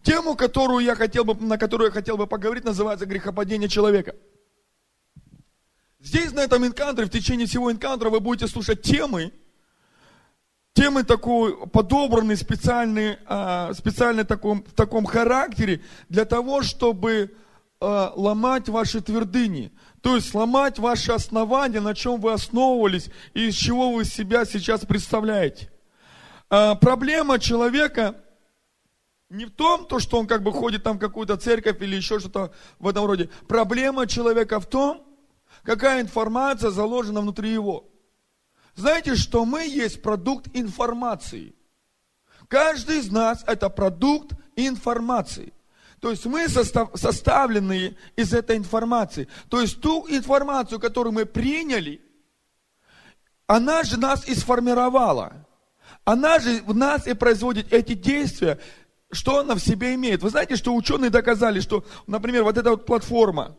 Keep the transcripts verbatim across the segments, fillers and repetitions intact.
Тему, которую я хотел бы, на которую я хотел бы поговорить, называется «Грехопадение человека». Здесь, на этом энкаунтере, в течение всего энкаунтера вы будете слушать темы, темы такой, подобранные специальные, специально таком, в таком характере, для того, чтобы ломать ваши твердыни. То есть сломать ваши основания, на чем вы основывались и из чего вы себя сейчас представляете. Проблема человека не в том, то, что он как бы ходит там в какую-то церковь или еще что-то в этом роде. Проблема человека в том, какая информация заложена внутри его. Знаете, что мы есть продукт информации. Каждый из нас это продукт информации. То есть мы состав, составлены из этой информации. То есть ту информацию, которую мы приняли, она же нас и сформировала. Она же в нас и производит эти действия, что она в себе имеет. Вы знаете, что ученые доказали, что, например, вот эта вот платформа,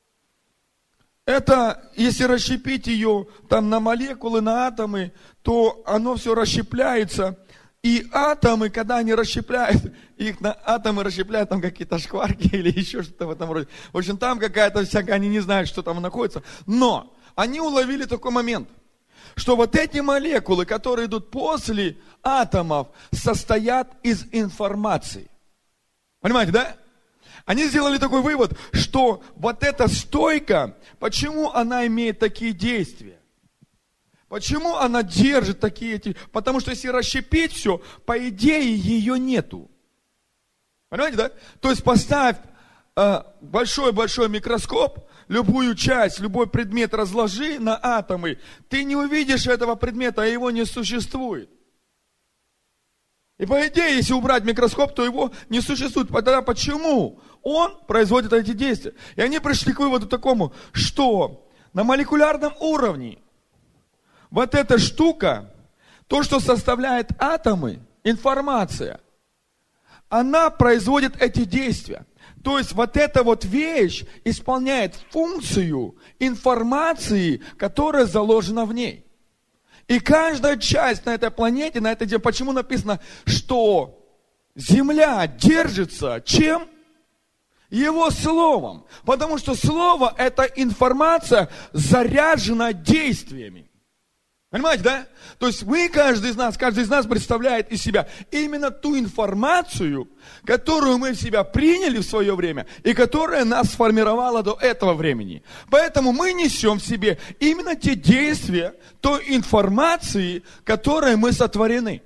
это, если расщепить ее там на молекулы, на атомы, то оно все расщепляется. И атомы, когда они расщепляют, их на атомы расщепляют там какие-то шкварки или еще что-то в этом роде. В общем, там какая-то всякая, они не знают, что там находится. Но они уловили такой момент, что вот эти молекулы, которые идут после атомов, состоят из информации. Понимаете, да? Они сделали такой вывод, что вот эта стойка, почему она имеет такие действия? Почему она держит такие эти... Потому что если расщепить все, по идее ее нету. Понимаете, да? То есть поставь э, большой-большой микроскоп, любую часть, любой предмет разложи на атомы, ты не увидишь этого предмета, а его не существует. И по идее, если убрать микроскоп, то его не существует. Тогда почему он производит эти действия? И они пришли к выводу такому, что на молекулярном уровне вот эта штука, то, что составляет атомы, информация, она производит эти действия. То есть вот эта вот вещь исполняет функцию информации, которая заложена в ней. И каждая часть на этой планете, на этой земле, почему написано, что Земля держится чем? Его словом. Потому что слово – это информация, заряжена действиями. Понимаете, да? То есть мы, каждый из нас, каждый из нас представляет из себя именно ту информацию, которую мы в себя приняли в свое время и которая нас сформировала до этого времени. Поэтому мы несем в себе именно те действия, той информации, которой мы сотворены.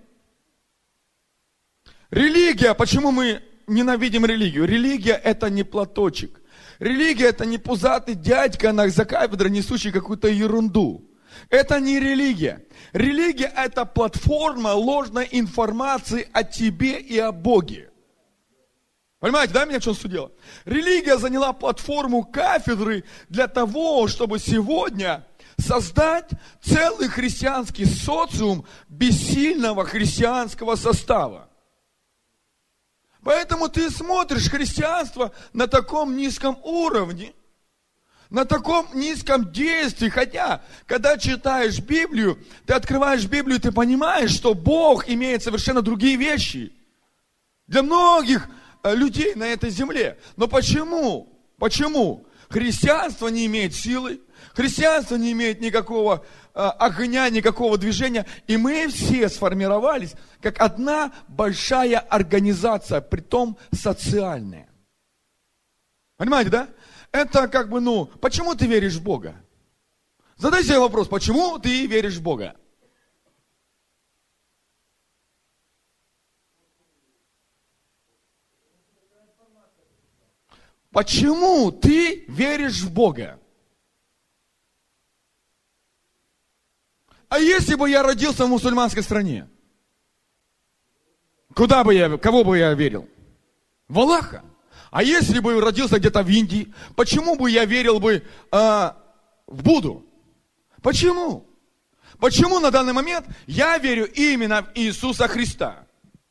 Религия, почему мы ненавидим религию? Религия – это не платочек. Религия – это не пузатый дядька за кафедрой, несущий какую-то ерунду. Это не религия. Религия – это платформа ложной информации о тебе и о Боге. Понимаете, да, меня в чем суть дела? Религия заняла платформу кафедры для того, чтобы сегодня создать целый христианский социум бессильного христианского состава. Поэтому ты смотришь христианство на таком низком уровне, на таком низком действии, хотя, когда читаешь Библию, ты открываешь Библию, ты понимаешь, что Бог имеет совершенно другие вещи для многих людей на этой земле. Но почему? Почему? Христианство не имеет силы, христианство не имеет никакого огня, никакого движения, и мы все сформировались как одна большая организация, притом социальная. Понимаете, да? Это как бы, ну, почему ты веришь в Бога? Задай себе вопрос, почему ты веришь в Бога? Почему ты веришь в Бога? А если бы я родился в мусульманской стране? Куда бы я, кого бы я верил? В Аллаха. А если бы родился где-то в Индии, почему бы я верил бы э, в Будду? Почему? Почему на данный момент я верю именно в Иисуса Христа?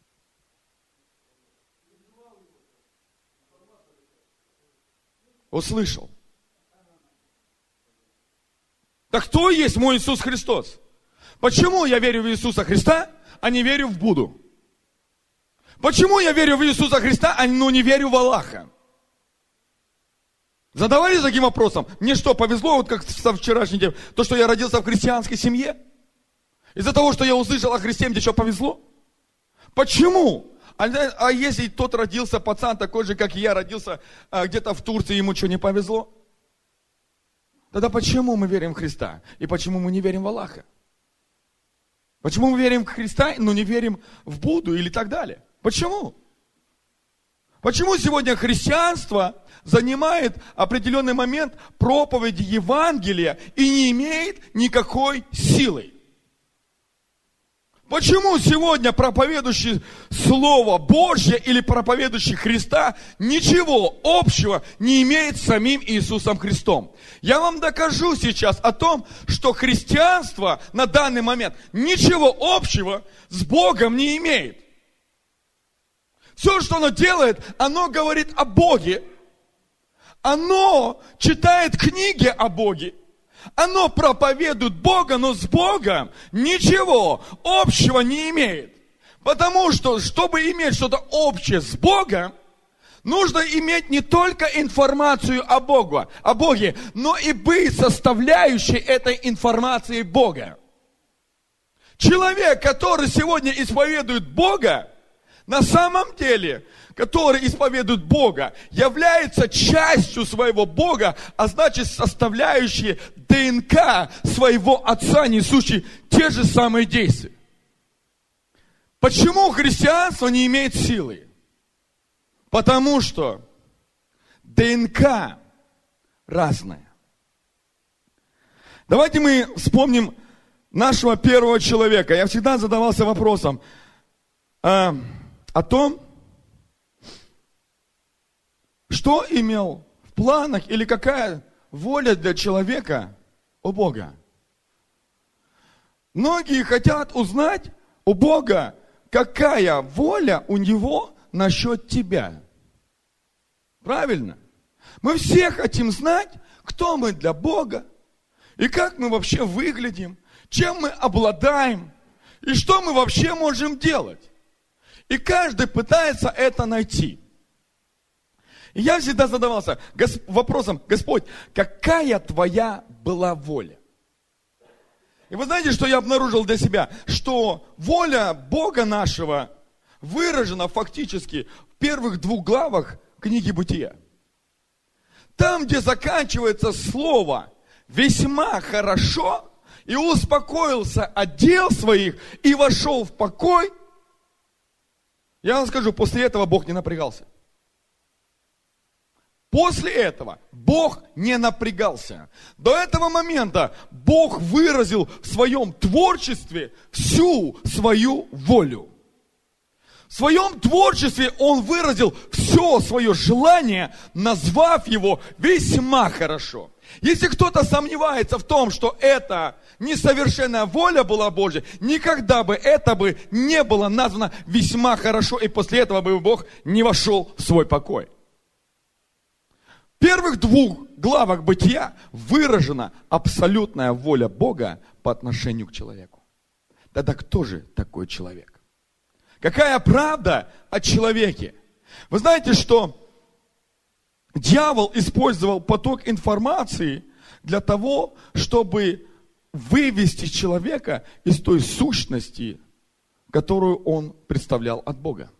Услышал. Так кто есть мой Иисус Христос? Почему я верю в Иисуса Христа, а не верю в Будду? Почему я верю в Иисуса Христа, но не верю в Аллаха? Задавались таким вопросом? Мне что, повезло, вот как со вчерашней день, то, что я родился в христианской семье? Из-за того, что я услышал о Христе, мне что, повезло? Почему? А, а если тот родился, пацан такой же, как и я, родился а, где-то в Турции, ему что, не повезло? Тогда почему мы верим в Христа? И почему мы не верим в Аллаха? Почему мы верим в Христа, но не верим в Будду или так далее? Почему? Почему сегодня христианство занимает определенный момент проповеди Евангелия и не имеет никакой силы? Почему сегодня проповедующий Слово Божье или проповедующий Христа ничего общего не имеет с самим Иисусом Христом? Я вам докажу сейчас о том, что христианство на данный момент ничего общего с Богом не имеет. Все, что оно делает, оно говорит о Боге. Оно читает книги о Боге. Оно проповедует Бога, но с Богом ничего общего не имеет. Потому что, чтобы иметь что-то общее с Богом, нужно иметь не только информацию о Боге, о Боге, но и быть составляющей этой информации Бога. Человек, который сегодня исповедует Бога, на самом деле, который исповедует Бога, является частью своего Бога, а значит составляющей ДНК своего Отца, несущей те же самые действия. Почему христианство не имеет силы? Потому что ДНК разная. Давайте мы вспомним нашего первого человека. Я всегда задавался вопросом э, о том, что имел в планах или какая воля для человека у Бога. Многие хотят узнать у Бога, какая воля у Него насчет тебя. Правильно? Мы все хотим знать, кто мы для Бога, и как мы вообще выглядим, чем мы обладаем, и что мы вообще можем делать. И каждый пытается это найти. И я всегда задавался вопросом: Господь, какая твоя была воля? И вы знаете, что я обнаружил для себя? Что воля Бога нашего выражена фактически в первых двух главах книги Бытия. Там, где заканчивается слово «весьма хорошо», и успокоился от дел своих, и вошел в покой, я вам скажу, после этого Бог не напрягался. После этого Бог не напрягался. До этого момента Бог выразил в своем творчестве всю свою волю. В своем творчестве Он выразил все свое желание, назвав его весьма хорошо. Если кто-то сомневается в том, что это несовершенная воля была Божья, никогда бы это бы не было названо весьма хорошо, и после этого бы Бог не вошел в свой покой. В первых двух главах Бытия выражена абсолютная воля Бога по отношению к человеку. Тогда кто же такой человек? Какая правда о человеке? Вы знаете, что дьявол использовал поток информации для того, чтобы вывести человека из той сущности, которую он представлял от Бога.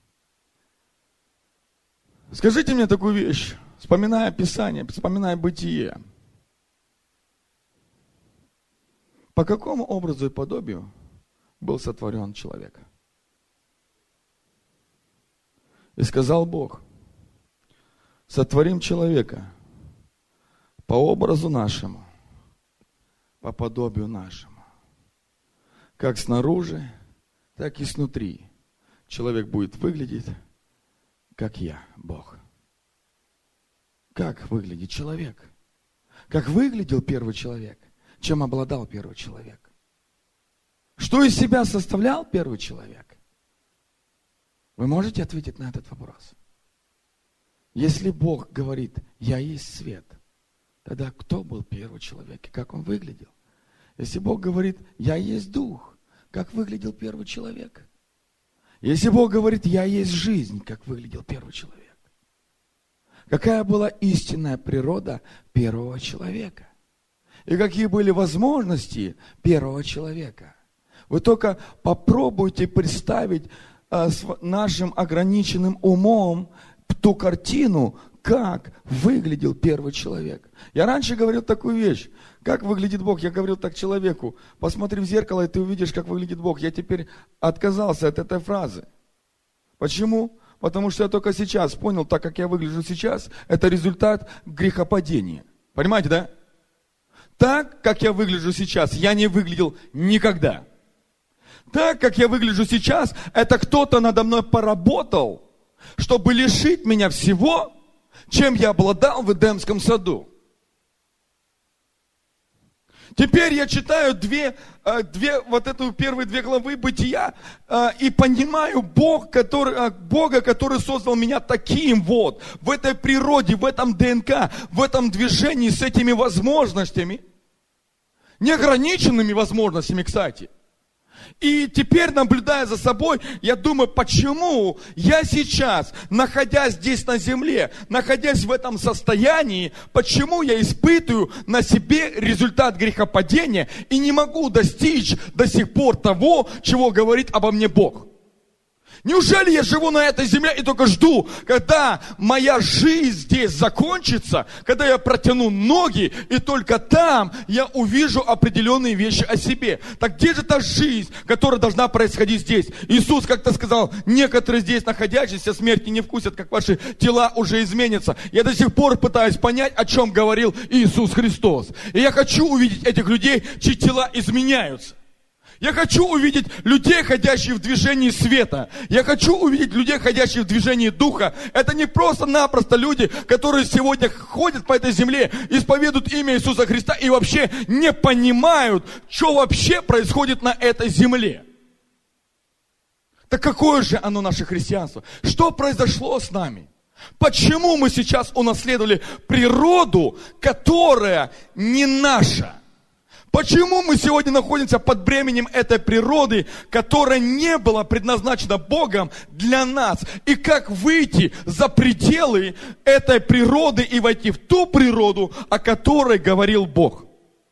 Скажите мне такую вещь. Вспоминая Писание, вспоминая Бытие, по какому образу и подобию был сотворен человек? И сказал Бог: сотворим человека по образу нашему, по подобию нашему. Как снаружи, так и снутри человек будет выглядеть, как я, Бог. Как выглядит человек? Как выглядел первый человек? Чем обладал первый человек? Что из себя составлял первый человек? Вы можете ответить на этот вопрос? Если Бог говорит: я есть свет, тогда кто был первый человек и как он выглядел? Если Бог говорит: я есть дух, как выглядел первый человек? Если Бог говорит, я есть жизнь, как выглядел первый человек? Какая была истинная природа первого человека? И какие были возможности первого человека? Вы только попробуйте представить а, с нашим ограниченным умом ту картину, как выглядел первый человек. Я раньше говорил такую вещь. Как выглядит Бог? Я говорил так человеку. Посмотри в зеркало, и ты увидишь, как выглядит Бог. Я теперь отказался от этой фразы. Почему? Потому что я только сейчас понял, так как я выгляжу сейчас, это результат грехопадения. Понимаете, да? Так, как я выгляжу сейчас, я не выглядел никогда. Так, как я выгляжу сейчас, это кто-то надо мной поработал, чтобы лишить меня всего, чем я обладал в Эдемском саду. Теперь я читаю две, две, вот эту первые две главы Бытия и понимаю Бог, который, Бога, который создал меня таким вот, в этой природе, в этом ДНК, в этом движении с этими возможностями, неограниченными возможностями, кстати. И теперь, наблюдая за собой, я думаю, почему я сейчас, находясь здесь на земле, находясь в этом состоянии, почему я испытываю на себе результат грехопадения и не могу достичь до сих пор того, чего говорит обо мне Бог? Неужели я живу на этой земле и только жду, когда моя жизнь здесь закончится, когда я протяну ноги, и только там я увижу определенные вещи о себе? Так где же та жизнь, которая должна происходить здесь? Иисус как-то сказал, некоторые здесь находящиеся смерти не вкусят, как ваши тела уже изменятся. Я до сих пор пытаюсь понять, о чем говорил Иисус Христос. И я хочу увидеть этих людей, чьи тела изменяются. Я хочу увидеть людей, ходящих в движении света. Я хочу увидеть людей, ходящих в движении духа. Это не просто-напросто люди, которые сегодня ходят по этой земле, исповедуют имя Иисуса Христа и вообще не понимают, что вообще происходит на этой земле. Так какое же оно наше христианство? Что произошло с нами? Почему мы сейчас унаследовали природу, которая не наша? Почему мы сегодня находимся под бременем этой природы, которая не была предназначена Богом для нас? И как выйти за пределы этой природы и войти в ту природу, о которой говорил Бог?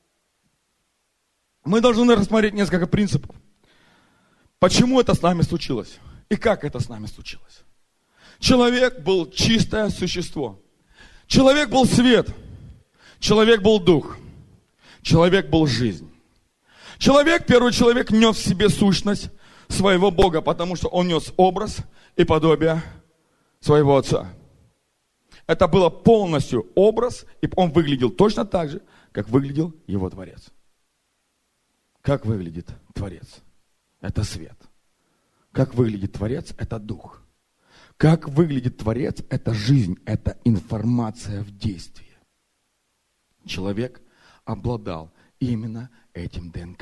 Мы должны рассмотреть несколько принципов. Почему это с нами случилось? И как это с нами случилось? Человек был чистое существо. Человек был свет. Человек был дух. Человек был жизнь. Человек, первый человек, нес в себе сущность своего Бога, потому что он нес образ и подобие своего Отца. Это было полностью образ, и он выглядел точно так же, как выглядел его Творец. Как выглядит Творец? Это свет. Как выглядит Творец? Это дух. Как выглядит Творец? Это жизнь, это информация в действии. Человек обладал именно этим ДНК.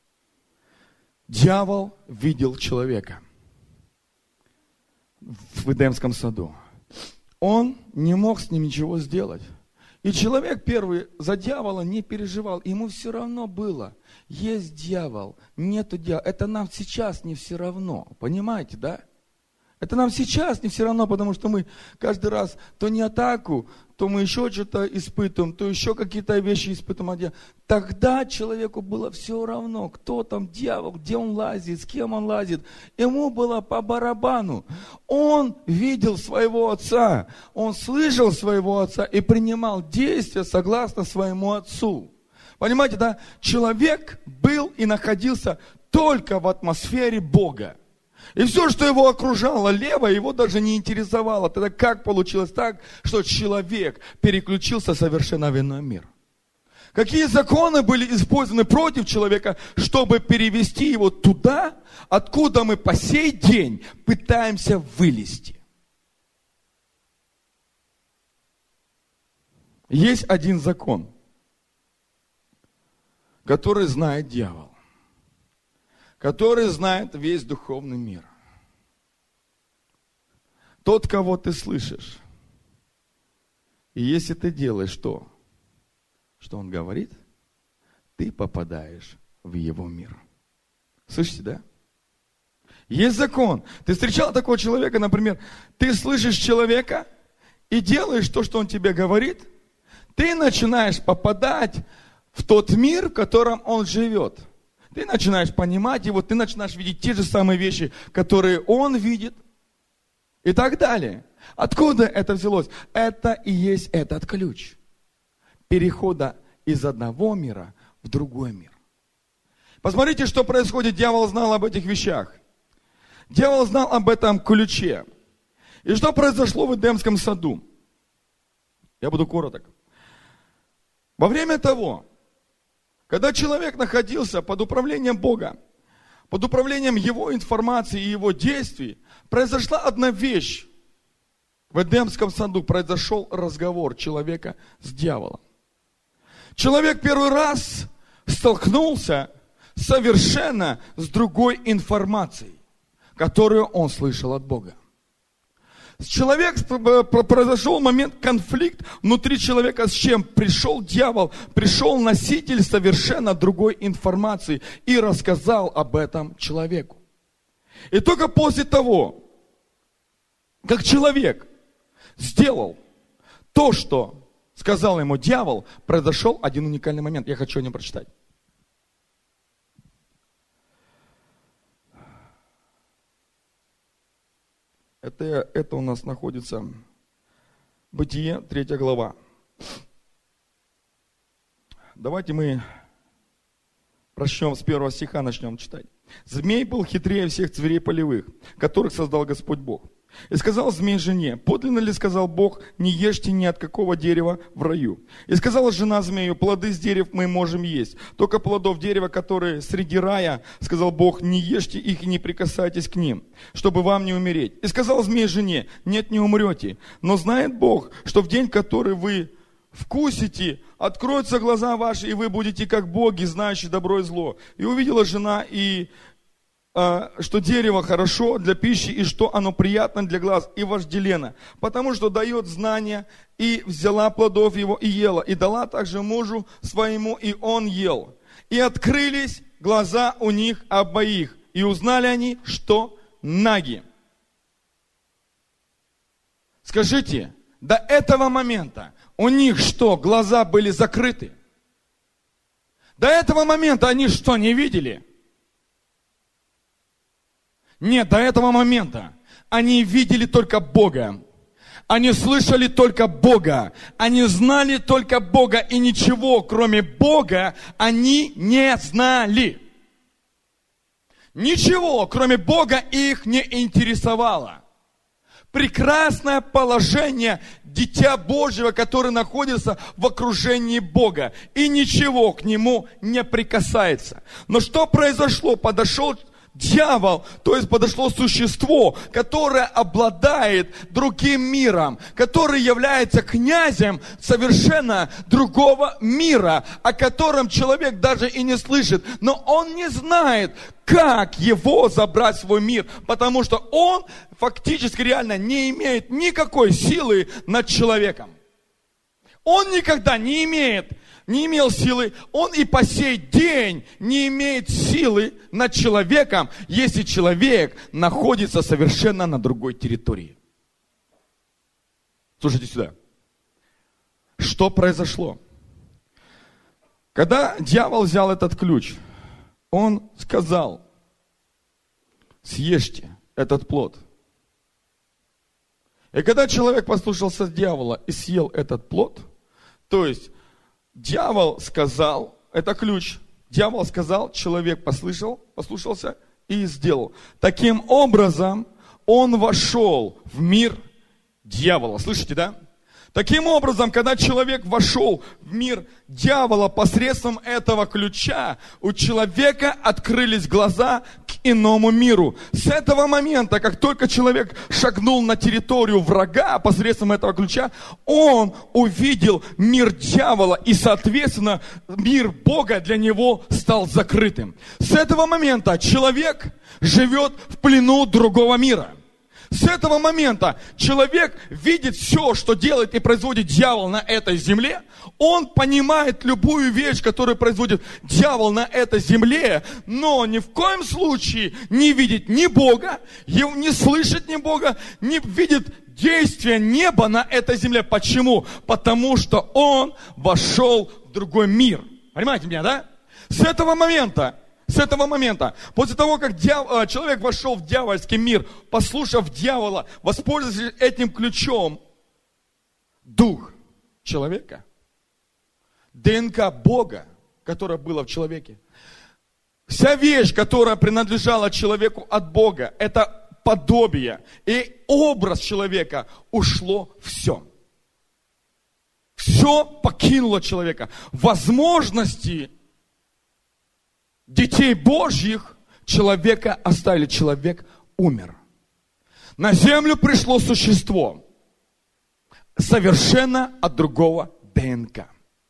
Дьявол видел человека в Эдемском саду. Он не мог с ним ничего сделать. И человек первый за дьявола не переживал. Ему все равно было. Есть дьявол, нету дьявола. Это нам сейчас не все равно. Понимаете, да? Это нам сейчас не все равно, потому что мы каждый раз то не атаку, то мы еще что-то испытываем, то еще какие-то вещи испытываем. Тогда человеку было все равно, кто там дьявол, где он лазит, с кем он лазит. Ему было по барабану. Он видел своего отца, он слышал своего отца и принимал действия согласно своему отцу. Понимаете, да? Человек был и находился только в атмосфере Бога. И все, что его окружало лево, его даже не интересовало. Тогда как получилось так, что человек переключился совершенно в иной мир? Какие законы были использованы против человека, чтобы перевести его туда, откуда мы по сей день пытаемся вылезти? Есть один закон, который знает дьявол, который знает весь духовный мир. Тот, кого ты слышишь, и если ты делаешь то, что он говорит, ты попадаешь в его мир. Слышите, да? Есть закон. Ты встречал такого человека, например, ты слышишь человека и делаешь то, что он тебе говорит, ты начинаешь попадать в тот мир, в котором он живет. Ты начинаешь понимать его, ты начинаешь видеть те же самые вещи, которые он видит, и так далее. Откуда это взялось? Это и есть этот ключ перехода из одного мира в другой мир. Посмотрите, что происходит. Дьявол знал об этих вещах. Дьявол знал об этом ключе. И что произошло в Эдемском саду? Я буду короток. Во время того, когда человек находился под управлением Бога, под управлением Его информации и Его действий, произошла одна вещь. В Эдемском саду произошел разговор человека с дьяволом. Человек первый раз столкнулся совершенно с другой информацией, которую он слышал от Бога. Человек, произошел момент, конфликт внутри человека, с чем пришел дьявол, пришел носитель совершенно другой информации и рассказал об этом человеку. И только после того, как человек сделал то, что сказал ему дьявол, произошел один уникальный момент. Я хочу о нем прочитать. Это, это у нас находится Бытие, третья глава. Давайте мы прочтем с первого стиха, начнем читать. «Змей был хитрее всех зверей полевых, которых создал Господь Бог. И сказал змей жене: подлинно ли, сказал Бог, не ешьте ни от какого дерева в раю? И сказала жена змею: плоды с дерев мы можем есть, только плодов дерева, которые среди рая, сказал Бог, не ешьте их и не прикасайтесь к ним, чтобы вам не умереть. И сказал змей жене: нет, не умрете, но знает Бог, что в день, который вы вкусите, откроются глаза ваши, и вы будете как боги, знающие добро и зло. И увидела жена, и что дерево хорошо для пищи, и что оно приятно для глаз, и вожделенно, потому что дает знания, и взяла плодов его и ела, и дала также мужу своему, и он ел. И открылись глаза у них обоих, и узнали они, что наги». Скажите, до этого момента у них что, глаза были закрыты? До этого момента они что, не видели? Нет, до этого момента они видели только Бога. Они слышали только Бога. Они знали только Бога. И ничего, кроме Бога, они не знали. Ничего, кроме Бога, их не интересовало. Прекрасное положение Дитя Божьего, который находится в окружении Бога. И ничего к нему не прикасается. Но что произошло? Подошел дьявол, то есть подошло существо, которое обладает другим миром, который является князем совершенно другого мира, о котором человек даже и не слышит, но он не знает, как его забрать в свой мир, потому что он фактически реально не имеет никакой силы над человеком. Он никогда не имеет не имел силы, он и по сей день не имеет силы над человеком, если человек находится совершенно на другой территории. Слушайте сюда. Что произошло? Когда дьявол взял этот ключ, он сказал: съешьте этот плод. И когда человек послушался дьявола и съел этот плод, то есть дьявол сказал, это ключ, дьявол сказал, человек послушал, послушался и сделал. Таким образом, он вошел в мир дьявола. Слышите, да? Таким образом, когда человек вошел в мир дьявола посредством этого ключа, у человека открылись глаза к иному миру. С этого момента, как только человек шагнул на территорию врага посредством этого ключа, он увидел мир дьявола, и, соответственно, мир Бога для него стал закрытым. С этого момента человек живет в плену другого мира. С этого момента человек видит все, что делает и производит дьявол на этой земле. Он понимает любую вещь, которую производит дьявол на этой земле, но ни в коем случае не видит ни Бога, не слышит ни Бога, не видит действия неба на этой земле. Почему? Потому что он вошел в другой мир. Понимаете меня, да? С этого момента, с этого момента, после того, как дьявол, человек вошел в дьявольский мир, послушав дьявола, воспользовавшись этим ключом, дух человека, ДНК Бога, которая была в человеке, вся вещь, которая принадлежала человеку от Бога, это подобие и образ человека, ушло все. Все покинуло человека. Возможности детей Божьих человека оставили. Человек умер. На землю пришло существо совершенно от другого ДНК.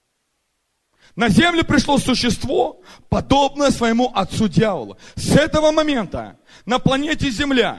На землю пришло существо, подобное своему отцу дьяволу. С этого момента на планете Земля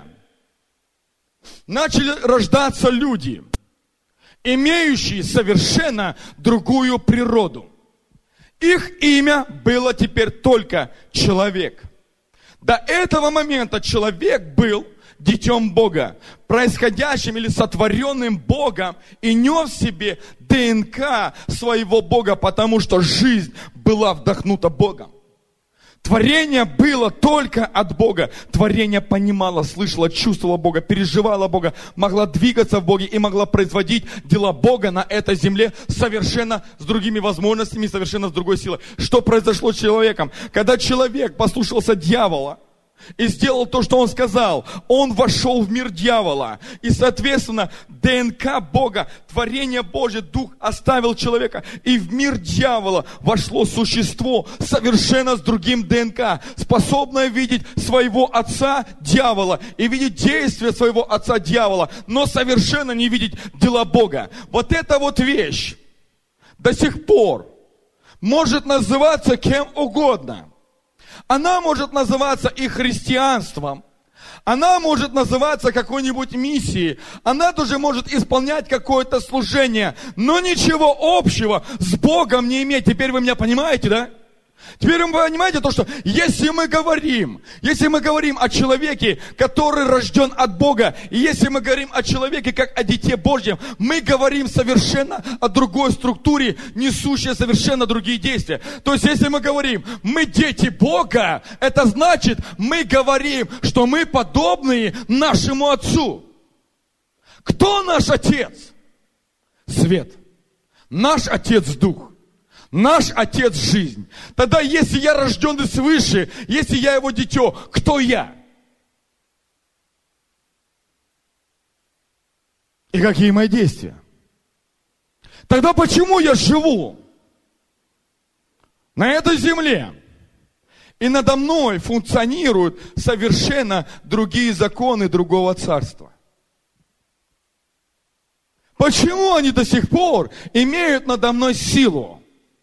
начали рождаться люди, имеющие совершенно другую природу. Их имя было теперь только человек. До этого момента человек был детем Бога, происходящим или сотворенным Богом, и нес в себе ДНК своего Бога, потому что жизнь была вдохнута Богом. Творение было только от Бога. Творение понимало, слышало, чувствовало Бога, переживало Бога, могла двигаться в Боге и могла производить дела Бога на этой земле совершенно с другими возможностями, совершенно с другой силой. Что произошло с человеком? Когда человек послушался дьявола и сделал то, что он сказал, он вошел в мир дьявола. И, соответственно, ДНК Бога, творение Божье, Дух оставил человека. И в мир дьявола вошло существо совершенно с другим ДНК, способное видеть своего отца дьявола и видеть действия своего отца дьявола, но совершенно не видеть дела Бога. Вот эта вот вещь до сих пор может называться кем угодно. Она может называться и христианством, она может называться какой-нибудь миссией, она тоже может исполнять какое-то служение, но ничего общего с Богом не имеет. Теперь вы меня понимаете, да? Теперь вы понимаете то, что если мы говорим, если мы говорим о человеке, который рожден от Бога, и если мы говорим о человеке как о Дите Божьем, мы говорим совершенно о другой структуре, несущей совершенно другие действия. То есть, если мы говорим, мы дети Бога, это значит, мы говорим, что мы подобные нашему Отцу. Кто наш Отец? Свет. Наш Отец Дух. Наш Отец – жизнь. Тогда, если я рожденный свыше, если я его дитё, кто я? И какие мои действия? Тогда почему я живу на этой земле? И надо мной функционируют совершенно другие законы другого царства. Почему они до сих пор имеют надо мной силу?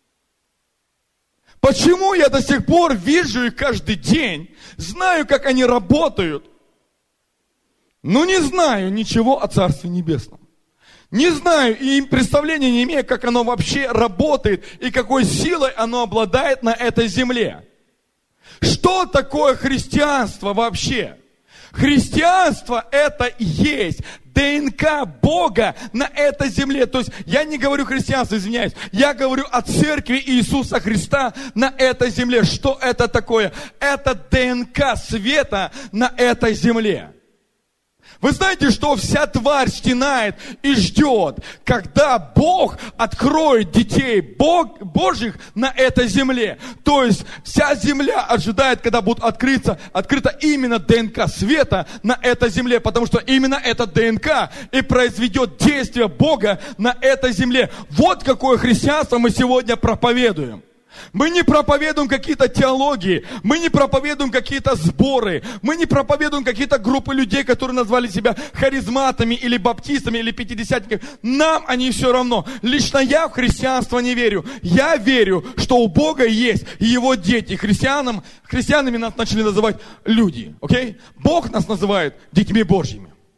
Почему я до сих пор вижу их каждый день, знаю, как они работают, но не знаю ничего о Царстве Небесном. Не знаю и представления не имею, как оно вообще работает и какой силой оно обладает на этой земле. Что такое христианство вообще? Христианство – это и есть ДНК Бога на этой земле. То есть я не говорю христианство, извиняюсь. Я говорю о церкви Иисуса Христа на этой земле. Что это такое? Это ДНК света на этой земле. Вы знаете, что вся тварь стенает и ждет, когда Бог откроет детей Бог, Божьих на этой земле. То есть вся земля ожидает, когда будет открыться, открыта именно ДНК света на этой земле, потому что именно эта ДНК и произведет действие Бога на этой земле. Вот какое христианство мы сегодня проповедуем. Мы не проповедуем какие-то теологии, мы не проповедуем какие-то сборы, мы не проповедуем какие-то группы людей, которые назвали себя харизматами или баптистами или пятидесятниками. Нам они все равно. Лично я в христианство не верю. Я верю, что у Бога есть Его дети. Христианам, христианами нас начали называть люди. Okay? Бог нас называет детьми Божьими.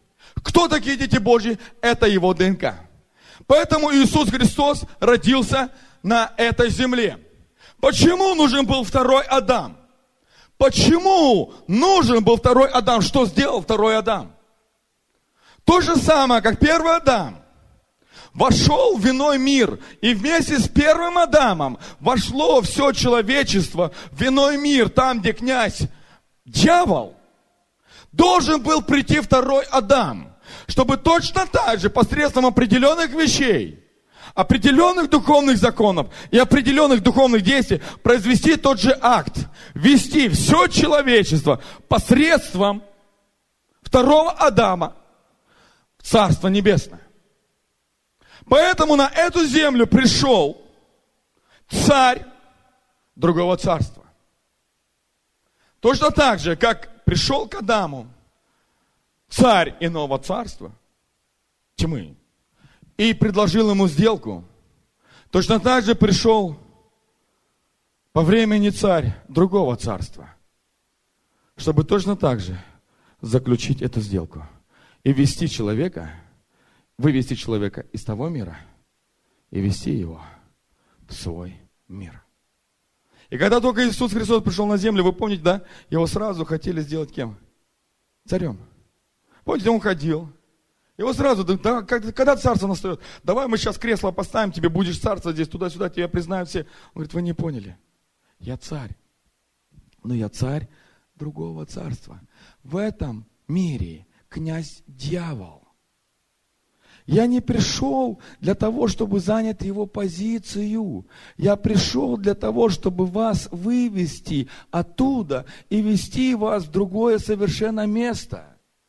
Кто такие дети Божьи? Это его ДНК. Поэтому Иисус Христос родился на этой земле. Почему нужен был второй Адам? Почему нужен был второй Адам? Что сделал второй Адам? То же самое, как первый Адам вошел в иной мир, и вместе с первым Адамом вошло все человечество в иной мир, там, где князь дьявол. Должен был прийти второй Адам, чтобы точно так же посредством определенных вещей, определенных духовных законов и определенных духовных действий произвести тот же акт, ввести все человечество посредством второго Адама в Царство Небесное. Поэтому на эту землю пришел царь другого царства. Точно так же, как пришел к Адаму царь иного царства, тьмы, и предложил ему сделку, точно так же пришел по времени царь другого царства, чтобы точно так же заключить эту сделку и ввести человека, вывести человека из того мира и ввести его в свой мир. И когда только Иисус Христос пришел на землю, вы помните, да, его сразу хотели сделать кем? Царем. Помните, он ходил. Его сразу, да, когда царство настает, давай мы сейчас кресло поставим, тебе будешь царствовать здесь, туда-сюда, тебя признают все. Он говорит, вы не поняли, я царь, но я царь другого царства. В этом мире князь дьявол. Я не пришел для того, чтобы занять его позицию. Я пришел для того, чтобы вас вывести оттуда и вести вас в другое совершенно место.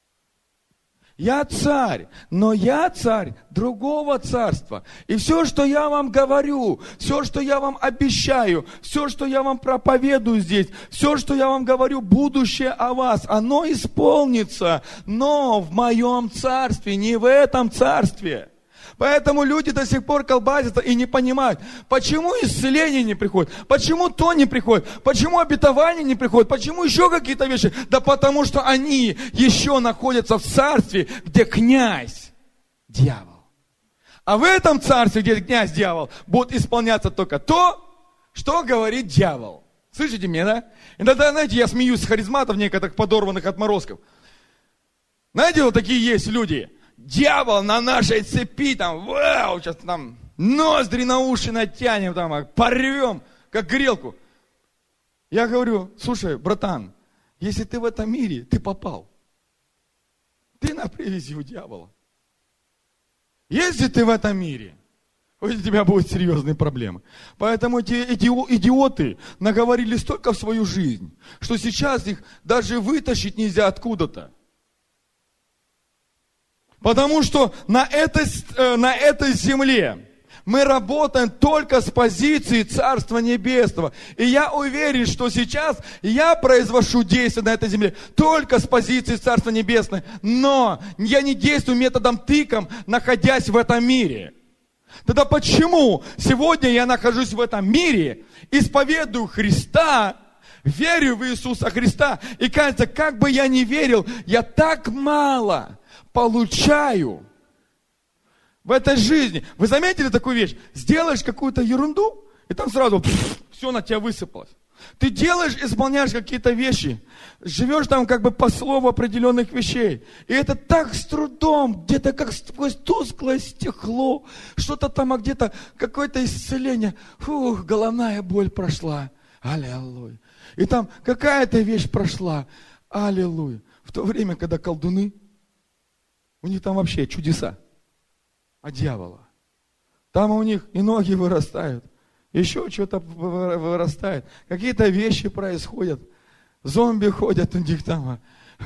Я царь, но я царь другого царства. И все, что я вам говорю, все, что я вам обещаю, все, что я вам проповедую здесь, все, что я вам говорю, будущее о вас, оно исполнится, но в моем царстве, не в этом царстве. Поэтому люди до сих пор колбасятся и не понимают, почему исцеление не приходит, почему то не приходит, почему обетование не приходит, почему еще какие-то вещи. Да потому что они еще находятся в царстве, где князь дьявол. А в этом царстве, где князь дьявол, будет исполняться только то, что говорит дьявол. Слышите меня, да? Иногда, знаете, я смеюсь с харизматов некоторых подорванных отморозков. Знаете, вот такие есть люди. Дьявол на нашей цепи, там, вау, сейчас там ноздри на уши натянем, там, порвем, как грелку. Я говорю, слушай, братан, если ты в этом мире, ты попал. Ты на привязи у дьявола. Если ты в этом мире, у тебя будут серьезные проблемы. Поэтому эти идиоты наговорили столько в свою жизнь, что сейчас их даже вытащить нельзя откуда-то. Потому что на этой, на этой земле мы работаем только с позиции Царства Небесного. И я уверен, что сейчас я произвожу действия на этой земле только с позиции Царства Небесного. Но я не действую методом тыком, находясь в этом мире. Тогда почему сегодня я нахожусь в этом мире, исповедую Христа, верю в Иисуса Христа, и кажется, как бы я ни верил, я так мало получаю в этой жизни. Вы заметили такую вещь? Сделаешь какую-то ерунду, и там сразу пфф, все на тебя высыпалось. Ты делаешь, исполняешь какие-то вещи, живешь там как бы по слову определенных вещей. И это так с трудом, где-то как сквозь тусклое стекло, что-то там, а где-то какое-то исцеление. Фух, головная боль прошла. Аллилуйя. И там какая-то вещь прошла. Аллилуйя. В то время, когда колдуны, у них там вообще чудеса от дьявола. Там у них и ноги вырастают, еще что-то вырастает. Какие-то вещи происходят. Зомби ходят у них там.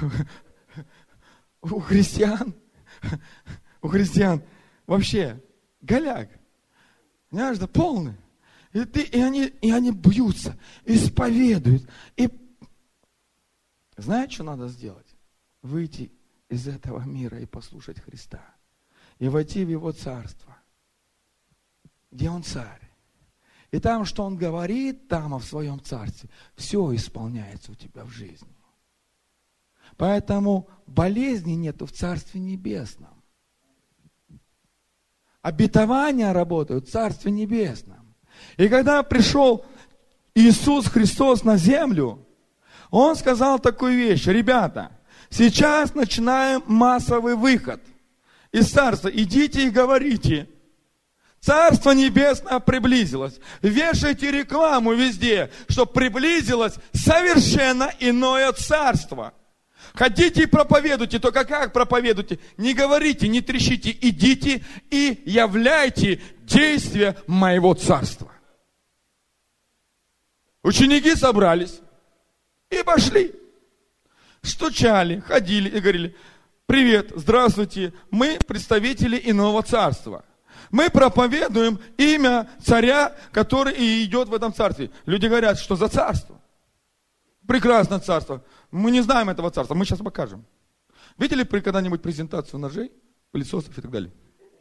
У христиан, у христиан вообще голяк. Понимаешь, да, полный. И, ты, и, они, и они бьются, исповедуют. И знаете, что надо сделать? Выйти из этого мира и послушать Христа. И войти в Его Царство, где Он царь. И там, что Он говорит, там, в Своем Царстве, все исполняется у тебя в жизни. Поэтому болезни нету в Царстве Небесном. Обетования работают в Царстве Небесном. И когда пришел Иисус Христос на землю, Он сказал такую вещь: ребята, сейчас начинаем массовый выход из Царства. Идите и говорите: Царство Небесное приблизилось. Вешайте рекламу везде, что приблизилось совершенно иное Царство. Хотите и проповедуйте, только как проповедуйте? Не говорите, не трещите, идите и являйте действие моего Царства. Ученики собрались и пошли. Стучали, ходили и говорили: привет, здравствуйте, мы представители иного царства. Мы проповедуем имя царя, который и идет в этом царстве. Люди говорят: что за царство? Прекрасное царство. Мы не знаем этого царства, мы сейчас покажем. Видели при когда-нибудь презентацию ножей, пылесосов и так далее?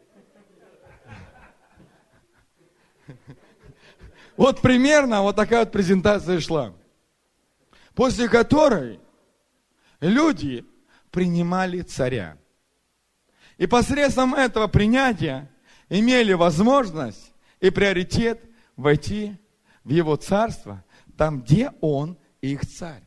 Вот примерно вот такая вот презентация шла. После которой люди принимали царя. И посредством этого принятия имели возможность и приоритет войти в его царство, там, где он их царь.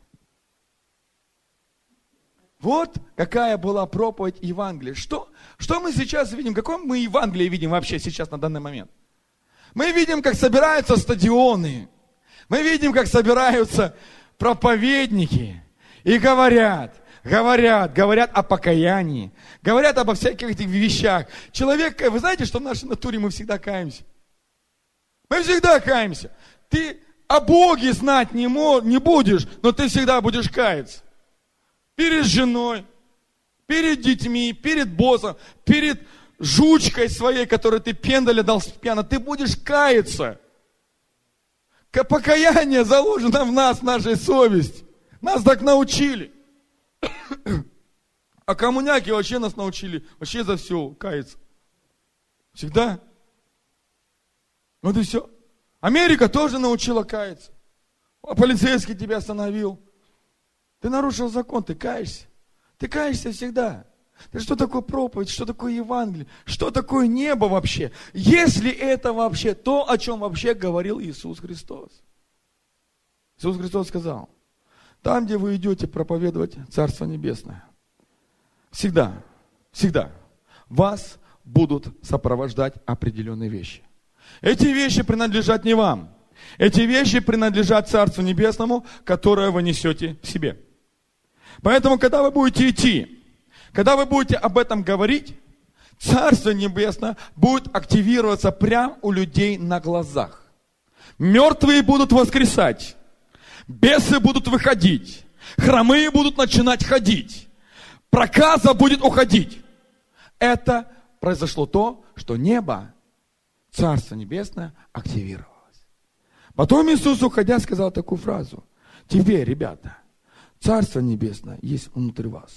Вот какая была проповедь Евангелия. Что, что мы сейчас видим? Какое мы Евангелие видим вообще сейчас на данный момент? Мы видим, как собираются стадионы. Мы видим, как собираются проповедники и говорят, говорят, говорят о покаянии, говорят обо всяких этих вещах. Человек, вы знаете, что в нашей натуре мы всегда каемся? Мы всегда каемся. Ты о Боге знать не, мо- не будешь, но ты всегда будешь каяться. Перед женой, перед детьми, перед боссом, перед жучкой своей, которой ты пендаля дал пьяно, ты будешь каяться. Покаяние заложено в нас, в нашей совести. Нас так научили. А коммуняки вообще нас научили вообще за все каяться. Всегда. Вот и все. Америка тоже научила каяться. А полицейский тебя остановил. Ты нарушил закон, ты каешься. Ты каешься всегда. Ты что такое проповедь, что такое Евангелие, что такое небо вообще? Если это вообще то, о чем вообще говорил Иисус Христос. Иисус Христос сказал: там, где вы идете проповедовать Царство Небесное, всегда, всегда вас будут сопровождать определенные вещи. Эти вещи принадлежат не вам. Эти вещи принадлежат Царству Небесному, которое вы несете в себе. Поэтому, когда вы будете идти, когда вы будете об этом говорить, Царство Небесное будет активироваться прямо у людей на глазах. Мертвые будут воскресать, бесы будут выходить, хромые будут начинать ходить, проказа будет уходить. Это произошло то, что небо, Царство Небесное активировалось. Потом Иисус, уходя, сказал такую фразу: теперь, ребята, Царство Небесное есть внутри вас.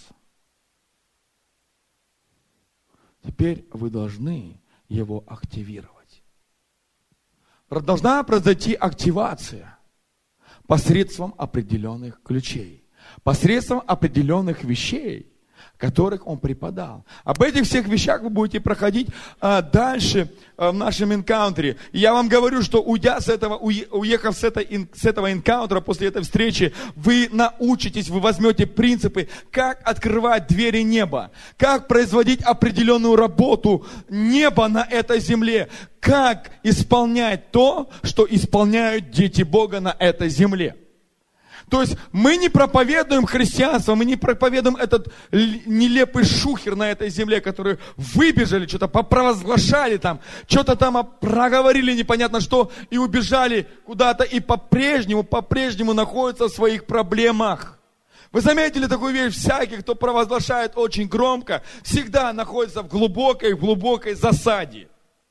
Теперь вы должны его активировать. Должна произойти активация посредством определенных ключей, посредством определенных вещей, которых он преподал. Об этих всех вещах вы будете проходить а, дальше а, в нашем энкаунтере. И я вам говорю, что уйдя с этого, уехав с, этой, с этого энкаунтера, после этой встречи, вы научитесь, вы возьмете принципы, как открывать двери неба, как производить определенную работу неба на этой земле, как исполнять то, что исполняют дети Бога на этой земле. То есть мы не проповедуем христианство, мы не проповедуем этот нелепый шухер на этой земле, которые выбежали, что-то попровозглашали там, что-то там проговорили непонятно что и убежали куда-то и по-прежнему, по-прежнему находятся в своих проблемах. Вы заметили такую вещь? Всякий, кто провозглашает очень громко, всегда находится в глубокой, глубокой засаде.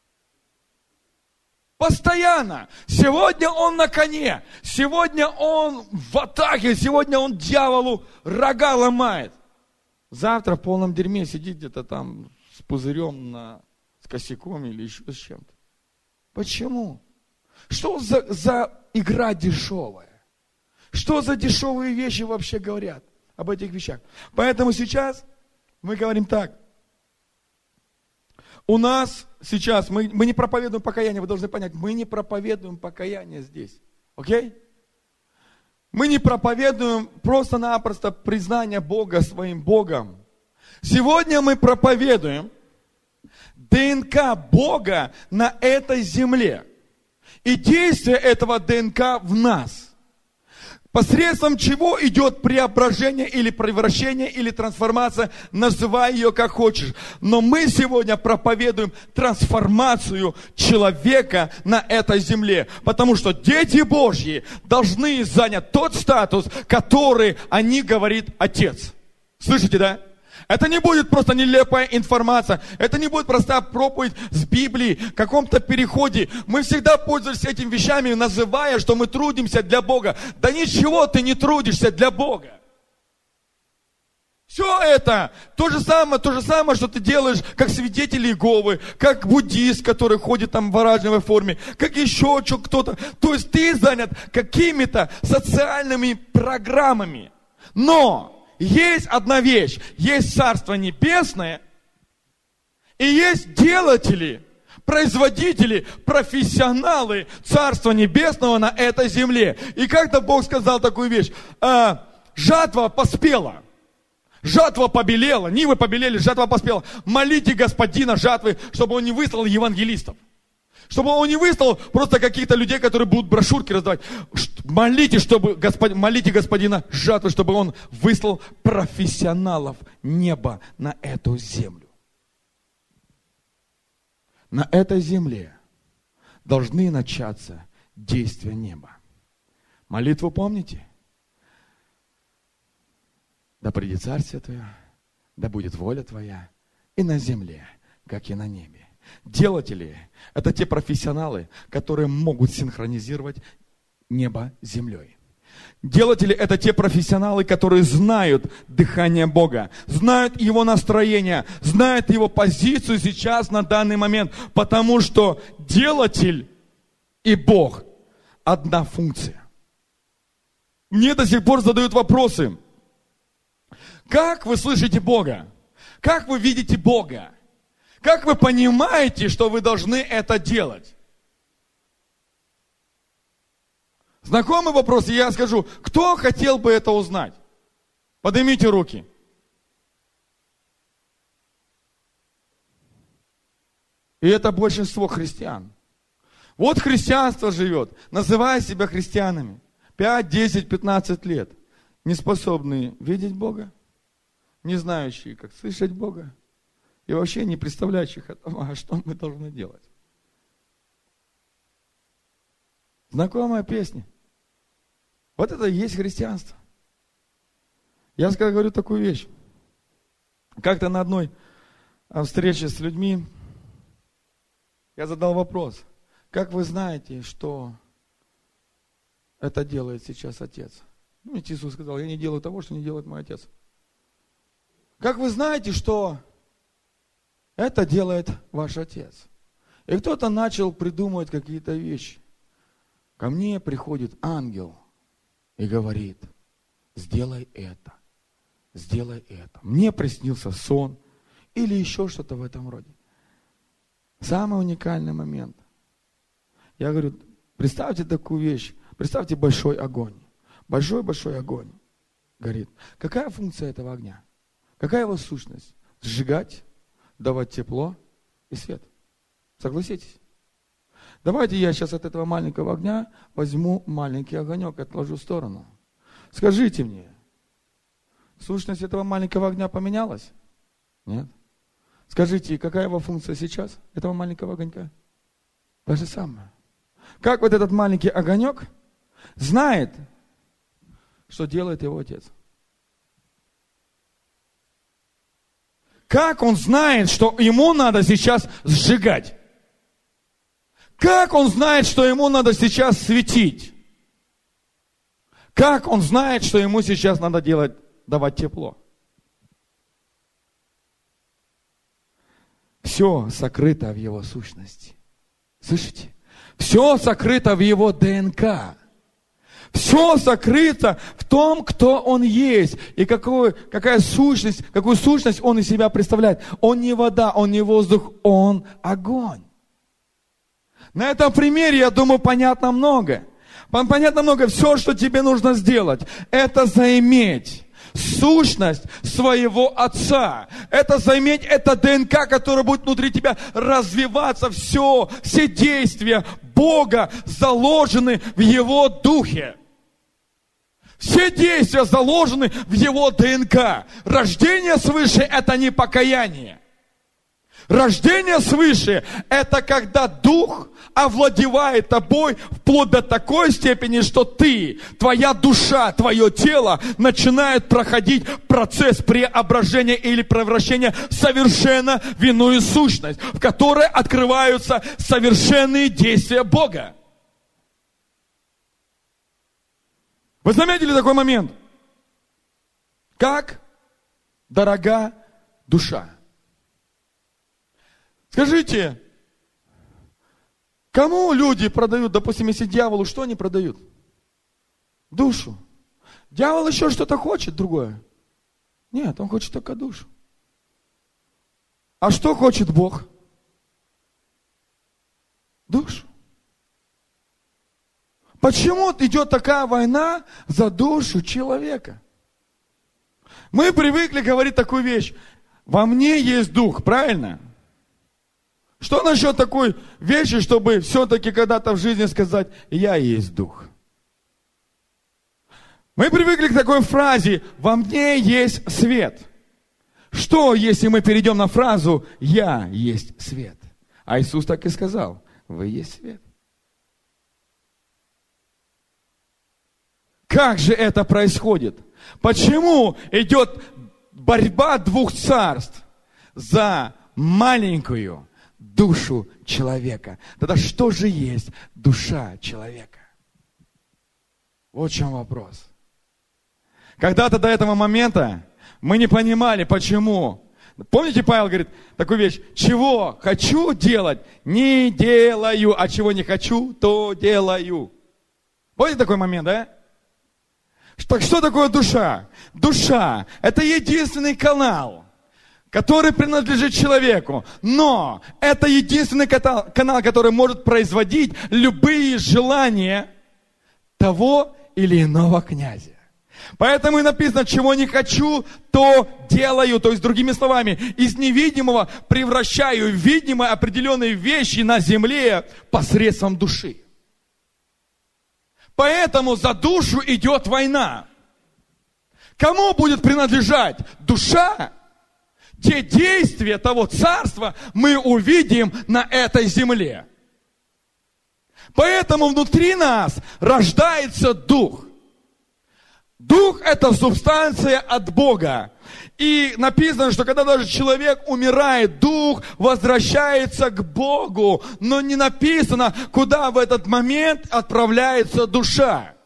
Постоянно. Сегодня он на коне. Сегодня он в атаке. Сегодня он дьяволу рога ломает. Завтра в полном дерьме сидит где-то там с пузырем, на, с косяком или еще с чем-то. Почему? Что за, за игра дешевая? Что за дешевые вещи вообще говорят? об этих вещах. Поэтому сейчас мы говорим так. У нас сейчас, мы, мы не проповедуем покаяние, вы должны понять, мы не проповедуем покаяние здесь. Окей? Мы не проповедуем просто-напросто признание Бога своим Богом. Сегодня мы проповедуем ДНК Бога на этой земле. И действие этого ДНК в нас. Посредством чего идет преображение или превращение, или трансформация, называй ее как хочешь. Но мы сегодня проповедуем трансформацию человека на этой земле. Потому что дети Божьи должны занять тот статус, который о них говорит Отец. Слышите, да? Это не будет просто нелепая информация. Это не будет простая проповедь с Библии, в каком-то переходе. Мы всегда пользуемся этими вещами, называя, что мы трудимся для Бога. Да ничего ты не трудишься для Бога. Все это то же самое, то же самое, что ты делаешь, как свидетель Иеговы, как буддист, который ходит там в оранжевой форме, как еще кто-то. То есть ты занят какими-то социальными программами. Но есть одна вещь, есть Царство Небесное, и есть делатели, производители, профессионалы Царства Небесного на этой земле. И как-то Бог сказал такую вещь, а, жатва поспела, жатва побелела, нивы побелели, жатва поспела. Молите Господина жатвы, чтобы Он не выслал евангелистов. Чтобы он не выслал просто каких-то людей, которые будут брошюрки раздавать. Молите, чтобы, Господ... Молите Господина жатвы, чтобы Он выслал профессионалов неба на эту землю. На этой земле должны начаться действия неба. Молитву помните? Да придет Царствие Твое, да будет воля Твоя и на земле, как и на небе. Делатели – это те профессионалы, которые могут синхронизировать небо с землей. Делатели – это те профессионалы, которые знают дыхание Бога, знают Его настроение, знают Его позицию сейчас на данный момент, потому что делатель и Бог – одна функция. Мне до сих пор задают вопросы. Как вы слышите Бога? Как вы видите Бога? Как вы понимаете, что вы должны это делать? Знакомый вопрос, и я скажу, кто хотел бы это узнать? Поднимите руки. И это большинство христиан. Вот христианство живет, называя себя христианами. пять, десять, пятнадцать лет. Не способные видеть Бога, не знающие, как слышать Бога. И вообще не представляющих о том, а что мы должны делать. Знакомая песня. Вот это и есть христианство. Я говорю такую вещь. Как-то на одной встрече с людьми я задал вопрос. Как вы знаете, что это делает сейчас Отец? Ну, ведь Иисус сказал, я не делаю того, что не делает мой Отец. Как вы знаете, что это делает ваш Отец? И кто-то начал придумывать какие-то вещи. Ко мне приходит ангел и говорит, сделай это, сделай это. Мне приснился сон или еще что-то в этом роде. Самый уникальный момент. Я говорю, представьте такую вещь, представьте большой огонь. Большой-большой огонь горит. Какая функция этого огня? Какая его сущность? Сжигать, давать тепло и свет. Согласитесь? Давайте я сейчас от этого маленького огня возьму маленький огонек и отложу в сторону. Скажите мне, сущность этого маленького огня поменялась? Нет? Скажите, какая его функция сейчас, этого маленького огонька? То же самое. Как вот этот маленький огонек знает, что делает его Отец? Как он знает, что ему надо сейчас сжигать? Как он знает, что ему надо сейчас светить? Как он знает, что ему сейчас надо делать, давать тепло? Все сокрыто в его сущности. Слышите? Все сокрыто в его ДНК. Все сокрыто в том, кто Он есть. И какую, какая сущность, какую сущность Он из себя представляет. Он не вода, Он не воздух, Он огонь. На этом примере, я думаю, понятно много. Понятно много. Все, что тебе нужно сделать, это заиметь сущность своего Отца. Это заиметь, это ДНК, которая будет внутри тебя развиваться. Все, все действия Бога заложены в Его Духе. Все действия заложены в Его ДНК. Рождение свыше – это не покаяние. Рождение свыше – это когда Дух овладевает тобой вплоть до такой степени, что ты, твоя душа, твое тело начинает проходить процесс преображения или превращения совершенно в иную сущность, в которой открываются совершенные действия Бога. Вы заметили такой момент? Как дорога душа. Скажите, кому люди продают, допустим, если дьяволу, что они продают? Душу. Дьявол еще что-то хочет другое. Нет, он хочет только душу. А что хочет Бог? Душу. Почему идет такая война за душу человека? Мы привыкли говорить такую вещь. Во мне есть дух, правильно? Что насчет такой вещи, чтобы все-таки когда-то в жизни сказать, я есть дух? Мы привыкли к такой фразе, во мне есть свет. Что, если мы перейдем на фразу, я есть свет? А Иисус так и сказал, вы есть свет. Как же это происходит? Почему идет борьба двух царств за маленькую душу человека? Тогда что же есть душа человека? Вот в чем вопрос. Когда-то до этого момента мы не понимали, почему. Помните, Павел говорит такую вещь, чего хочу делать, не делаю, а чего не хочу, то делаю. Помните такой момент, да? Так что такое душа? Душа – это единственный канал, который принадлежит человеку. Но это единственный канал, который может производить любые желания того или иного князя. Поэтому и написано, чего не хочу, то делаю. То есть, другими словами, из невидимого превращаю в видимые определенные вещи на земле посредством души. Поэтому за душу идет война. Кому будет принадлежать душа? Те действия того царства мы увидим на этой земле. Поэтому внутри нас рождается дух. Дух – это субстанция от Бога. И написано, что когда даже человек умирает, дух возвращается к Богу. Но не написано, куда в этот момент отправляется душа.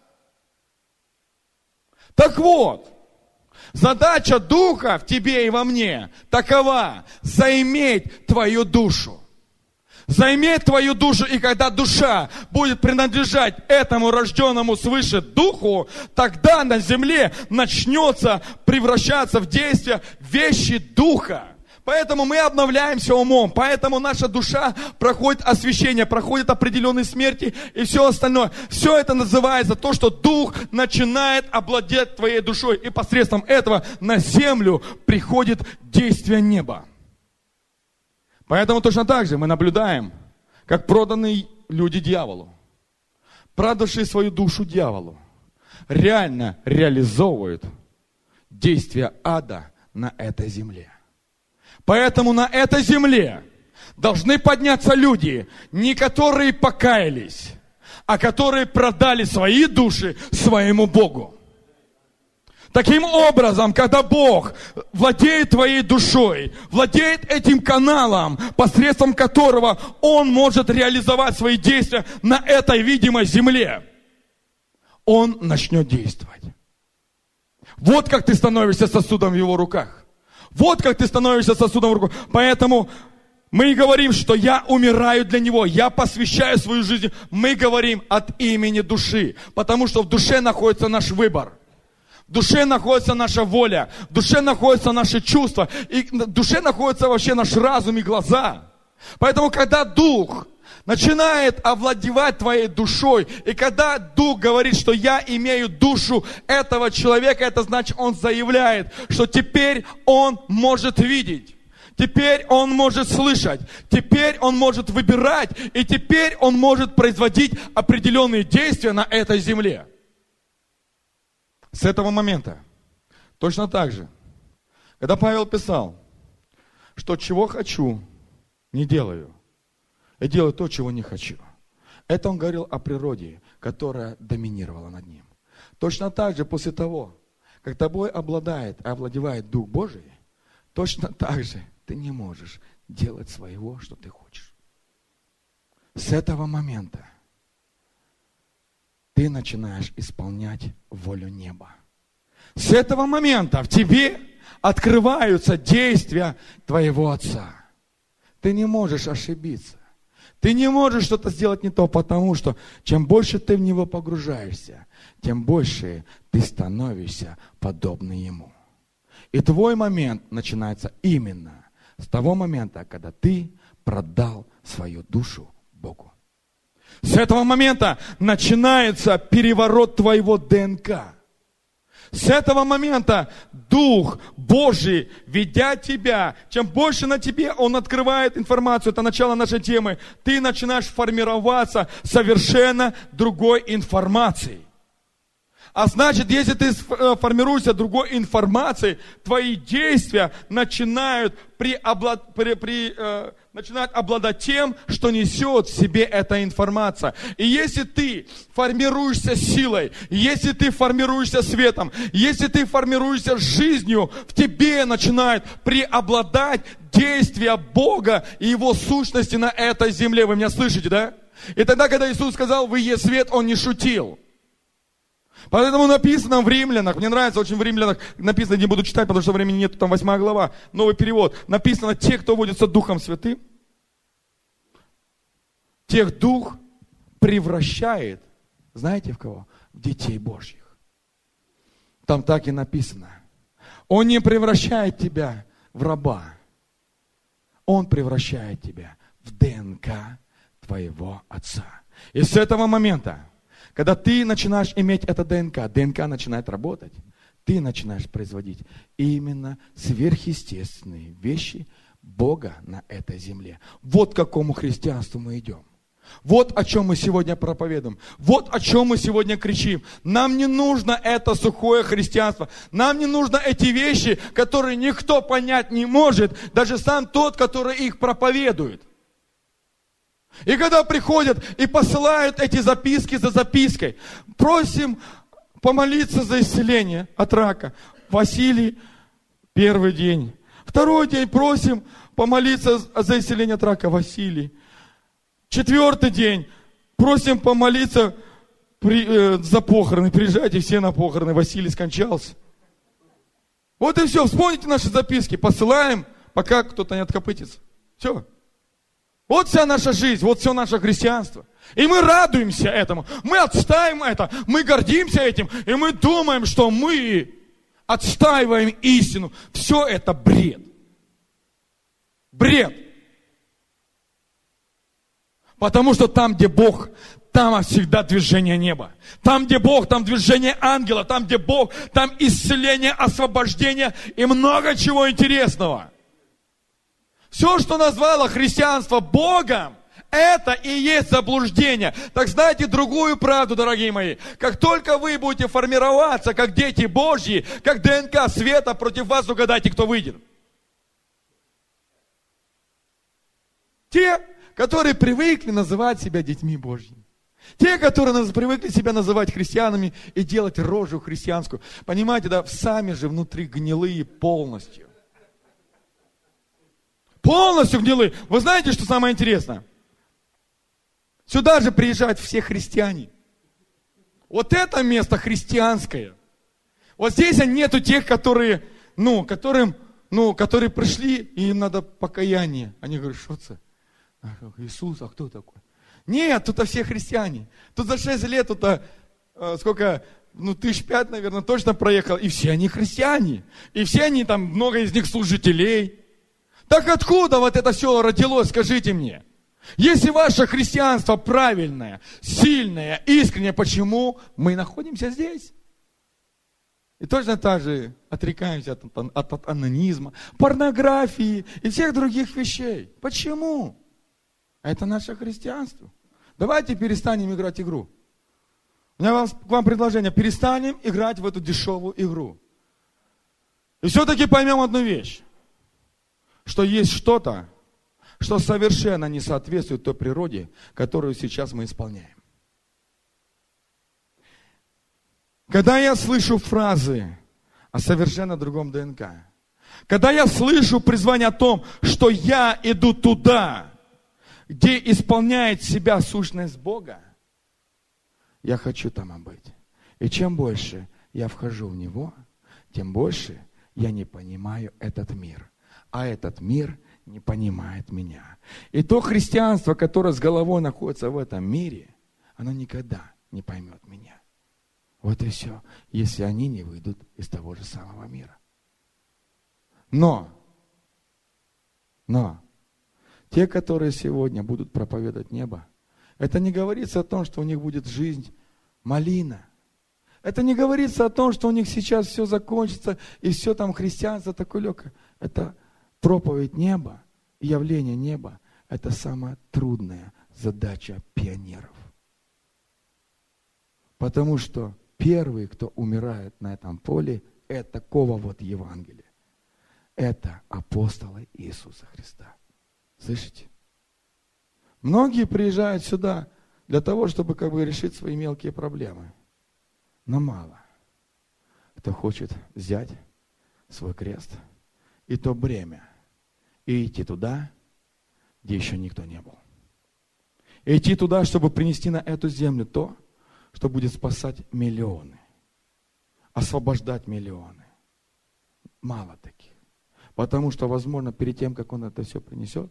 Так вот, задача духа в тебе и во мне такова – заиметь твою душу. Заиметь твою душу, и когда душа будет принадлежать этому рожденному свыше духу, тогда на земле начнется превращаться в действие вещи духа. Поэтому мы обновляемся умом, поэтому наша душа проходит освящение, проходит определенные смерти и все остальное. Все это называется то, что дух начинает обладать твоей душой, и посредством этого на землю приходит действие неба. Поэтому точно так же мы наблюдаем, как проданные люди дьяволу, продавшие свою душу дьяволу, реально реализовывают действия ада на этой земле. Поэтому на этой земле должны подняться люди, не которые покаялись, а которые продали свои души своему Богу. Таким образом, когда Бог владеет твоей душой, владеет этим каналом, посредством которого Он может реализовать свои действия на этой видимой земле, Он начнет действовать. Вот как ты становишься сосудом в Его руках. Вот как ты становишься сосудом в руках. Поэтому Мы говорим, что я умираю для Него, я посвящаю свою жизнь. Мы говорим от имени души, потому что в душе находится наш выбор. В душе находится наша воля, в душе находятся наши чувства, и в душе находится вообще наш разум и глаза. Поэтому, когда Дух начинает овладевать твоей душой, и когда Дух говорит, что я имею душу этого человека, это значит, он заявляет, что теперь он может видеть. Теперь он может слышать, теперь он может выбирать, и теперь он может производить определенные действия на этой земле. С этого момента, точно так же, когда Павел писал, что чего хочу, не делаю, я делаю то, чего не хочу. Это он говорил о природе, которая доминировала над ним. Точно так же после того, как тобой обладает, овладевает Дух Божий, точно так же ты не можешь делать своего, что ты хочешь. С этого момента ты начинаешь исполнять волю неба. С этого момента в тебе открываются действия твоего Отца. Ты не можешь ошибиться. Ты не можешь что-то сделать не то, потому что чем больше ты в Него погружаешься, тем больше ты становишься подобный Ему. И твой момент начинается именно с того момента, когда ты продал свою душу Богу. С этого момента начинается переворот твоего ДНК. С этого момента Дух Божий, ведя тебя, чем больше на тебе Он открывает информацию, это начало нашей темы, ты начинаешь формироваться совершенно другой информацией. А значит, если ты формируешься другой информацией, твои действия начинают, преоблад... при... При... э... начинают обладать тем, что несет в себе эта информация. И если ты формируешься силой, если ты формируешься светом, если ты формируешься жизнью, в тебе начинает преобладать действия Бога и Его сущности на этой земле. Вы меня слышите, да? И тогда, когда Иисус сказал, вы есть свет, Он не шутил. Поэтому написано в Римлянах, мне нравится очень в Римлянах, написано, не буду читать, потому что времени нет, там восьмая глава, новый перевод. Написано, те, кто водится Духом Святым, тех Дух превращает, знаете в кого? В детей Божьих. Там так и написано. Он не превращает тебя в раба, Он превращает тебя в ДНК твоего Отца. И с этого момента, когда ты начинаешь иметь это ДНК, ДНК начинает работать, ты начинаешь производить именно сверхъестественные вещи Бога на этой земле. Вот к какому христианству мы идем. Вот о чем мы сегодня проповедуем. Вот о чем мы сегодня кричим. Нам не нужно это сухое христианство. Нам не нужно эти вещи, которые никто понять не может, даже сам тот, который их проповедует. И когда приходят и посылают эти записки за запиской, просим помолиться за исцеление от рака. Василий, первый день. Второй день просим помолиться за исцеление от рака. Василий. Четвертый день просим помолиться при, э, за похороны. Приезжайте все на похороны. Василий скончался. Вот и все. Вспомните наши записки. Посылаем, пока кто-то не откопытится. Все. Вот вся наша жизнь, вот все наше христианство. И мы радуемся этому, мы отстаиваем это, мы гордимся этим, и мы думаем, что мы отстаиваем истину. Все это бред. Бред. Потому что там, где Бог, там всегда движение неба. Там, где Бог, там движение ангела. Там, где Бог, там исцеление, освобождение и много чего интересного. Все, что назвало христианство Богом, это и есть заблуждение. Так знаете другую правду, дорогие мои. Как только вы будете формироваться, как дети Божьи, как ДНК света, против вас угадайте, кто выйдет. Те, которые привыкли называть себя детьми Божьими. Те, которые привыкли себя называть христианами и делать рожу христианскую. Понимаете, да, сами же внутри гнилые полностью. Полностью гнилые. Вы знаете, что самое интересное? Сюда же приезжают все христиане. Вот это место христианское. Вот здесь нету тех, которые, ну, которым ну, которые пришли, и им надо покаяние. Они говорят, что это? Иисус, а кто такой? Нет, тут все христиане. Тут за шесть лет, тут а, сколько, ну, тысяч пять, наверное, точно проехал. И все они христиане. И все они там, много из них служителей. Так откуда вот это все родилось, скажите мне? Если ваше христианство правильное, сильное, искреннее, почему мы находимся здесь? И точно так же отрекаемся от, от, от анонизма, порнографии и всех других вещей. Почему? Это наше христианство. Давайте перестанем играть игру. У меня вам, к вам предложение. Перестанем играть в эту дешевую игру. И все-таки поймем одну вещь. Что есть что-то, что совершенно не соответствует той природе, которую сейчас мы исполняем. Когда я слышу фразы о совершенно другом ДНК, когда я слышу призвание о том, что я иду туда, где исполняет себя сущность Бога, я хочу там быть. И чем больше я вхожу в Него, тем больше я не понимаю этот мир. А этот мир не понимает меня. И то христианство, которое с головой находится в этом мире, оно никогда не поймет меня. Вот и все, если они не выйдут из того же самого мира. Но, но, те, которые сегодня будут проповедовать небо, это не говорится о том, что у них будет жизнь малина. Это не говорится о том, что у них сейчас все закончится, и все там христианство такое легкое. Это проповедь неба, явление неба, это самая трудная задача пионеров. Потому что первые, кто умирает на этом поле, это такого вот Евангелия. Это апостолы Иисуса Христа. Слышите? Многие приезжают сюда для того, чтобы как бы решить свои мелкие проблемы. Но мало. Кто хочет взять свой крест и то бремя, и идти туда, где еще никто не был. И идти туда, чтобы принести на эту землю то, что будет спасать миллионы, освобождать миллионы. Мало таких. Потому что, возможно, перед тем, как он это все принесет,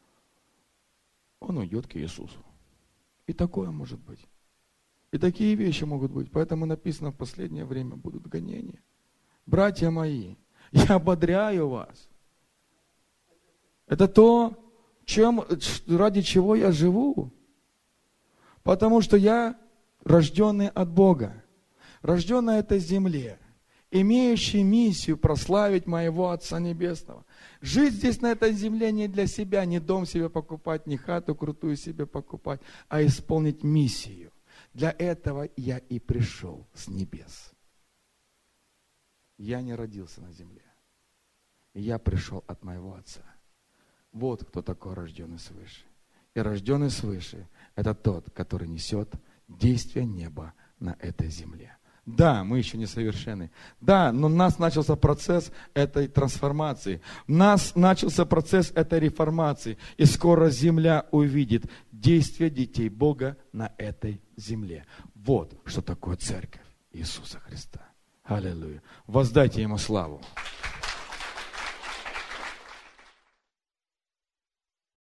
он уйдет к Иисусу. И такое может быть. И такие вещи могут быть. Поэтому написано, в последнее время будут гонения. Братья мои, я ободряю вас. Это то, чем, ради чего я живу. Потому что я рожденный от Бога, рожденный на этой земле, имеющий миссию прославить моего Отца Небесного. Жить здесь на этой земле не для себя, не дом себе покупать, не хату крутую себе покупать, а исполнить миссию. Для этого я и пришел с небес. Я не родился на земле. Я пришел от моего Отца. Вот кто такой рожденный свыше. И рожденный свыше – это тот, который несет действие неба на этой земле. Да, мы еще не совершенны. Да, но у нас начался процесс этой трансформации. У нас начался процесс этой реформации. И скоро земля увидит действие детей Бога на этой земле. Вот что такое церковь Иисуса Христа. Аллилуйя. Воздайте Ему славу.